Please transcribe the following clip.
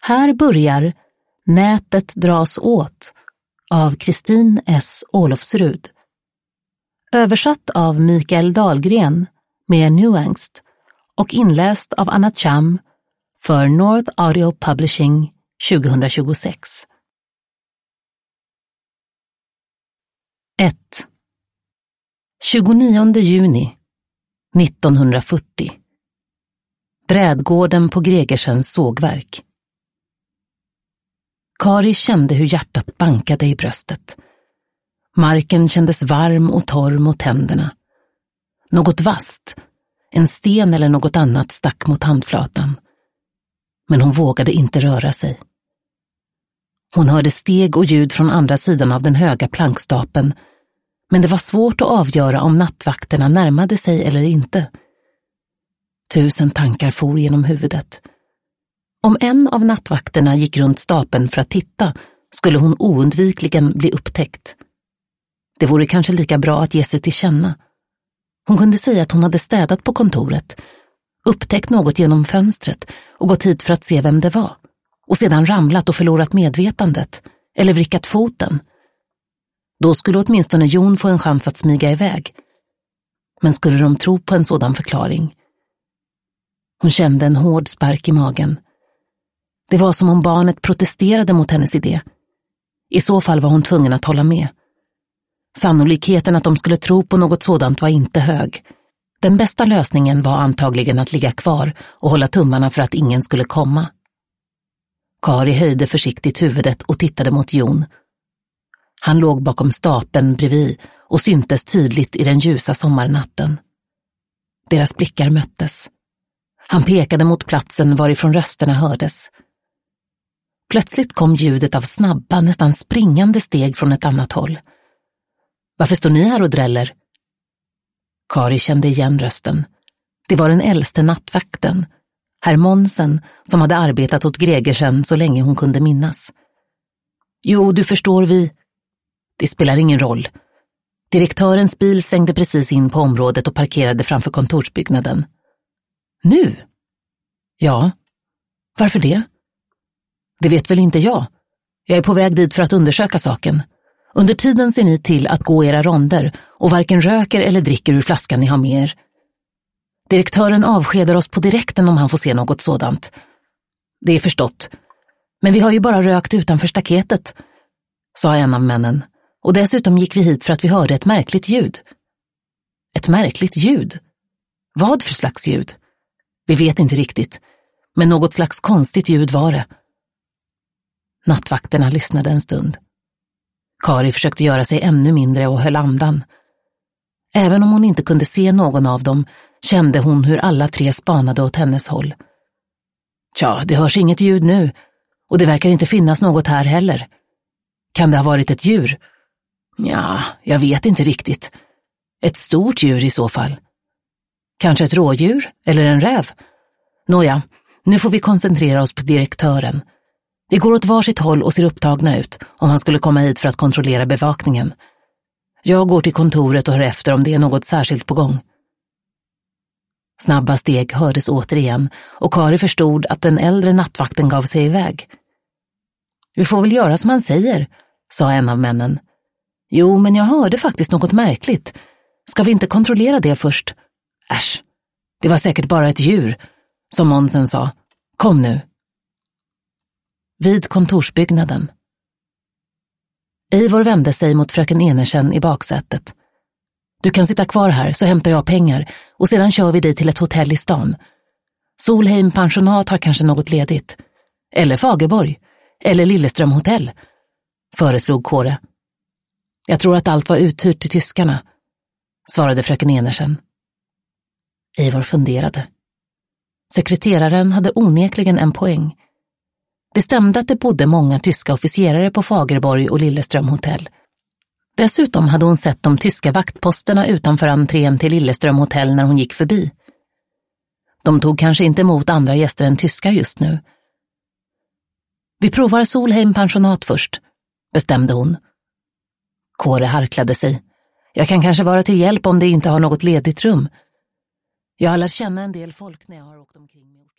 Här börjar Nätet dras åt av Kristin S. Olofsrud. Översatt av Mikael Dahlgren med Nuangst och inläst av Anna Cham för North Audio Publishing 2026. 1. 29 juni 1940. Brädgården på Gregersens sågverk. Kari kände hur hjärtat bankade i bröstet. Marken kändes varm och torr mot händerna. Något vasst, en sten eller något annat stack mot handflatan. Men hon vågade inte röra sig. Hon hörde steg och ljud från andra sidan av den höga plankstapeln, men det var svårt att avgöra om nattvakterna närmade sig eller inte. 1000 tankar for genom huvudet. Om en av nattvakterna gick runt stapeln för att titta skulle hon oundvikligen bli upptäckt. Det vore kanske lika bra att ge sig till känna. Hon kunde säga att hon hade städat på kontoret, upptäckt något genom fönstret och gått hit för att se vem det var, och sedan ramlat och förlorat medvetandet eller vrickat foten. Då skulle åtminstone Jon få en chans att smyga iväg. Men skulle de tro på en sådan förklaring? Hon kände en hård spark i magen. Det var som om barnet protesterade mot hennes idé. I så fall var hon tvungen att hålla med. Sannolikheten att de skulle tro på något sådant var inte hög. Den bästa lösningen var antagligen att ligga kvar och hålla tummarna för att ingen skulle komma. Kari höjde försiktigt huvudet och tittade mot Jon. Han låg bakom stapeln bredvid och syntes tydligt i den ljusa sommarnatten. Deras blickar möttes. Han pekade mot platsen varifrån rösterna hördes. Plötsligt kom ljudet av snabba, nästan springande steg från ett annat håll. Varför står ni här och dräller? Kari kände igen rösten. Det var den äldste nattvakten, herr Monsen, som hade arbetat åt Gregersen så länge hon kunde minnas. Jo, du förstår vi. Det spelar ingen roll. Direktörens bil svängde precis in på området och parkerade framför kontorsbyggnaden. Nu? Ja. Varför det? Det vet väl inte jag. Jag är på väg dit för att undersöka saken. Under tiden ser ni till att gå era ronder och varken röker eller dricker ur flaskan ni har med er. Direktören avskedar oss på direkten om han får se något sådant. Det är förstått. Men vi har ju bara rökt utanför staketet, sa en av männen. Och dessutom gick vi hit för att vi hörde ett märkligt ljud. Ett märkligt ljud? Vad för slags ljud? Vi vet inte riktigt, men något slags konstigt ljud var det. Nattvakterna lyssnade en stund. Kari försökte göra sig ännu mindre och höll andan. Även om hon inte kunde se någon av dem kände hon hur alla tre spanade åt hennes håll. Tja, det hörs inget ljud nu och det verkar inte finnas något här heller. Kan det ha varit ett djur? Ja, jag vet inte riktigt. Ett stort djur i så fall. Kanske ett rådjur eller en räv. Nåja, nu får vi koncentrera oss på direktören. Vi går åt varsitt håll och ser upptagna ut om han skulle komma hit för att kontrollera bevakningen. Jag går till kontoret och hör efter om det är något särskilt på gång. Snabba steg hördes återigen och Kari förstod att den äldre nattvakten gav sig iväg. Vi får väl göra som han säger, sa en av männen. Jo, men jag hörde faktiskt något märkligt. Ska vi inte kontrollera det först? Äsch, det var säkert bara ett djur, som Monsen sa. Kom nu. Vid kontorsbyggnaden. Eivor vände sig mot fröken Enersen i baksätet. Du kan sitta kvar här så hämtar jag pengar och sedan kör vi dig till ett hotell i stan. Solheim pensionat har kanske något ledigt. Eller Fagerborg. Eller Lilleström hotell, föreslog Kåre. Jag tror att allt var uthyrt till tyskarna, svarade fröken Enersen. Eivor funderade. Sekreteraren hade onekligen en poäng. Det stämde att det bodde många tyska officerare på Fagerborg och Lilleström hotell. Dessutom hade hon sett de tyska vaktposterna utanför entrén till Lilleström hotell när hon gick förbi. De tog kanske inte emot andra gäster än tyskar just nu. Vi provar Solheim pensionat först, bestämde hon. Kåre harklade sig. Jag kan kanske vara till hjälp om det inte har något ledigt rum. Jag har lärt känna en del folk när jag har åkt omkring med